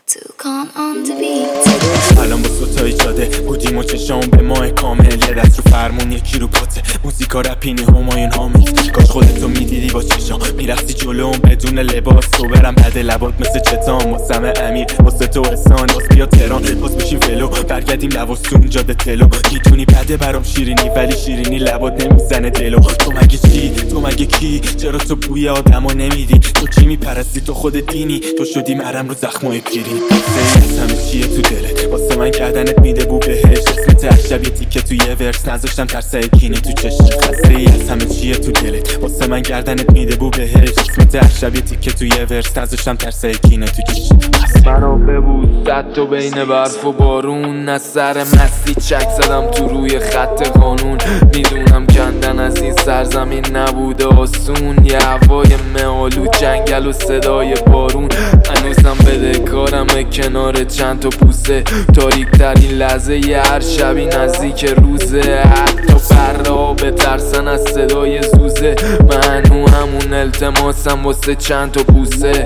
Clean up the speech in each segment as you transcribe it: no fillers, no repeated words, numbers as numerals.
Toucan on the beat. الان با ستای جاده بودیم و چشام به ماه کامل، یه دست رو فرمون یکی رو پاته، موزیکا رپینی همایون حامد. کاش خودتو میدیدی با چشام میرفتی جلوم بدون لباس، تو برم بعد لبات مثل چتام، واسم امیر واسه تو احسان، باز بیا تهران باز بشیم ولو، برگردیم لواسون جاده تلو. میدونی بده برام شیرینی ولی شیرینی لبات نمیزنه دلو. تو مگه چی؟ تو مگه کی؟ چرا تو بوی آدمو نمیدی؟ تو کی میپرستی؟ تو خود دینی؟ تو شدی مرم رو زخمای پیری. سری همه چیه تو دلت واسه من گردنت میده بو بهش، اسمت هر شب یه تیکه توی یه ورس، نذاشتم ترسای کینه تو چشم. خسته ای از همه چیه تو دلت واسه من گردنت میده بو بهش، اسمت هر شب یه تیکه توی یه ورس، نذاشتم ترسای کینه تو چشم. منو ببوس زد تو بین برف و بارون، از سر مستی چک زدم تو روی خط قانون. میدونم کندن از این سرزمین نبوده آسون، یه هوای مهالو جنگل و صدای بارون. هنوزم بدهکارم کنار چند تا پوسه، تاریک ترین لحظه ی هر شبی نزدیک روزه. حتی بره ها بترسن از صدای زوزه، من همون التماسم واسه چند تا بوسه.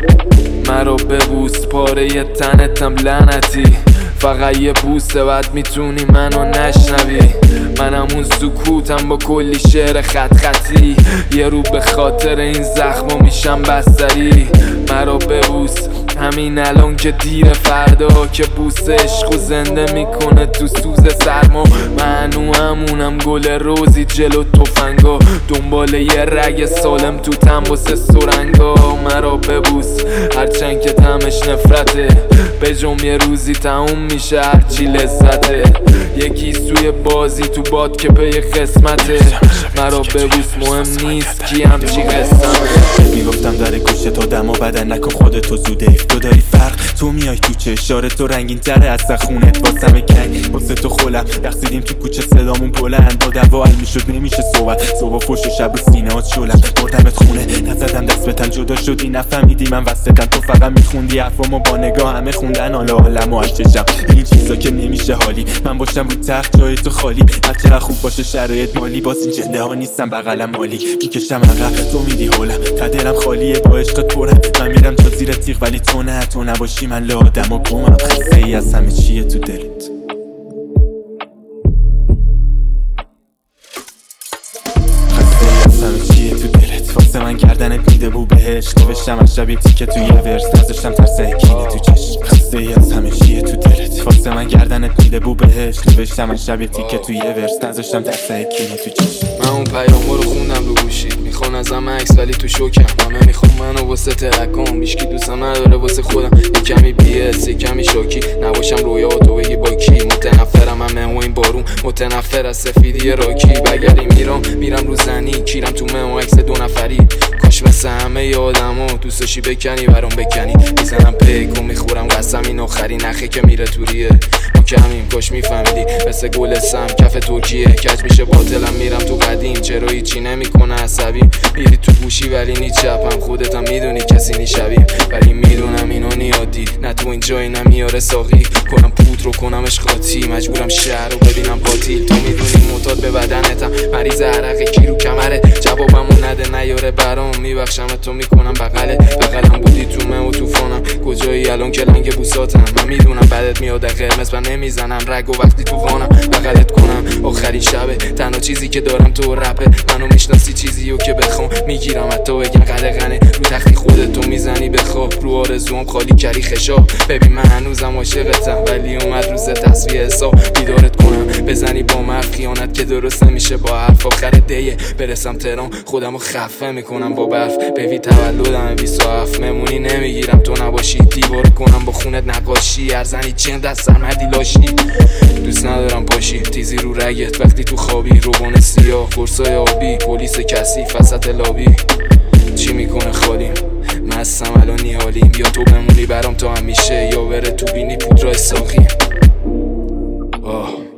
مرا ببوس پاره ی تنتم لعنتی، فقط یه بوسه بعد میتونی منو نشنوی. من همون سکوتم با کلی شعر خط خطی، یه رو به خاطر این زخما میشم بستری. مرا ببوس همین الان که دیر، فردا که بوس عشقو زنده میکنه تو سوز سرما. من همونم گل روزی جلو تفنگا، دنبال یه رگ سالم تو تنباس سرنگا. مرا ببوس هرچند که تمش نفرته، به جم یه روزی تموم میشه هرچی لذته. یکی سوی بازی تو باد که پی قسمته، مرا ببوس مهم نیست کی همچی قسمه. میگفتم داره گوشه تا دم و بدن نکن خودتو زوده، تو داری فرق تو میای تو چشاره، تو رنگین تره از سخونت واسم کنگ، واسه تو خولم رقصیدیم تو کوچه صدامون بلند، با دوا حل میشد نمیشه صحبت، صبح فوش و شب رو سینه هات شلم. بردمت خونه نزدم دست بتن، جدا شدی نفهمیدی من وسطم، تو فقط میخوندی حرفامو با نگاه، همه خوندن حالا حالم و عشقشم. این چیزا که نمیشه حالی من باشم رو تخت جای تو خالی، هر چقدر خوب باشه شرایط مالی، باز این جنده ها نیستم بغلم مالی. میکشم عقب تو میدی حولم، تا دلم خالیه با عشقت پرم، من میرم تا زیر تیغ ولی تو نه، تو نباشی من لادم و گمم. خسته ای از همه چیه تو دلت، خسته ای از همه چیه تو دلت واسه من گردنت میده بو بهش، نوشتم از شب یه تیکه توی یه ورس، نذاشتم ترسای کینه تو چشم. خسته ای از همه چیه تو دلت واسه من گردنت میده بو بهش، نوشتم از شب یه تیکه توی یه ورس، نذاشتم ترسای کینه تو چشم. من اون پیامو رو خوندم رو گوشید، میخوان ازم عکس ولی تو شوکم. همه میخوام منو واسه ترکم، هیچکی دوستم نداره واسه خودم. یه کمی بی‌اس یه کمی شوکی، نباشم رویا تو بگی با کی. متنفرم همه و این بارون، متنفر از سفیدی راکی. بگردی میرم رو زنی، کیرم تو مه و عکس دو نفری. کاش مثل همه ی آدمو دوست داشتی بکنی برام بکنی. میزنم پیک و میخورم قسم این آخری نخه که میره توریه. ما کمیم کاش میفهمیدی مثل گل سم کف ترکیه، کج میشه باطلم میرم تو قدیم. چرا هیچی نمیکنه عصبی، میری تو گوشی ولی نی چپم، خودت هم میدونی کسی نی شبیه، ولی میدونم اینو نیادی. نه تو این جایی نمیاره ساقی، کنم پود رو کنمش قاطی، مجبورم شهر رو ببینم قاتیل. تو میدونی معتاد به بدنتم، مریض عرق کی رو کمره، جوابمو نده نیاره برام، میبخشم تو میکنم بغلم بودی تو مه و طوفانم. کجایی الان که لنگ بوساتم، من میدونم بعدت میاد قرمز، من نمیزنم رگ و وقتی تو وانم بغلت کنم. آخرین شبه تنها چیزی که دارم تو رپه، منو میشناسی چیزیو که بخوام میگیرم حتی بگن قدغنه. رو تختی خودتو میزنی بخواب، رو آرزوام خالی کردی خشاب. ببین من هنوزم عاشقتم ولی اومد روز تصفیه حساب، بیدارت کنم بزنی با من خیانت که درست نمیشه با حرف. آخر دیه برسم تهران خودمو خفه میکنم با برف. ببین تولدم 27 ممونی نمیگیرم تو نباشی، دیوار کنم با خونت نقاشی، ارزنی چند دست سرمدی لاشی. دوست ندارم پاشی تیزی رو رگت وقتی تو خوابی، روغن سیاه قرصای آبی، پلیس کثیف وسط لابی. چی میکنه خالیم مستم الان نیالیم، یا تو بمونی برام تا همیشه، یا بره تو بینی پودرای ساقیم.